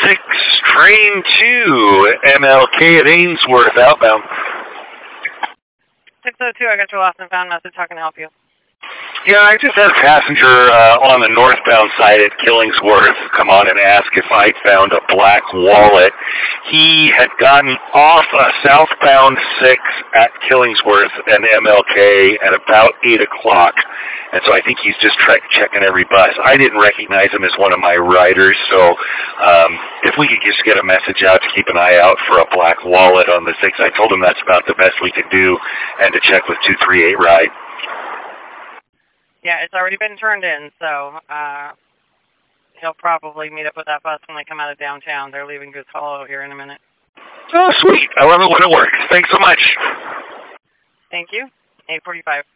6, train 2, MLK at Ainsworth, outbound. 602, I got your lost and found message. How can I help you? Yeah, I just had a passenger on the northbound side at Killingsworth come on and ask if I found a black wallet. He had gotten off a southbound 6 at Killingsworth and MLK at about 8 o'clock. And so I think he's just checking every bus. I didn't recognize him as one of my riders, so if we could just get a message out to keep an eye out for a black wallet on the 6, I told him that's about the best we could do, and to check with 238 Ride. Yeah, it's already been turned in, so he'll probably meet up with that bus when they come out of downtown. They're leaving Goose Hollow here in a minute. Oh, sweet. I love it when it works. Thanks so much. Thank you. 8:45.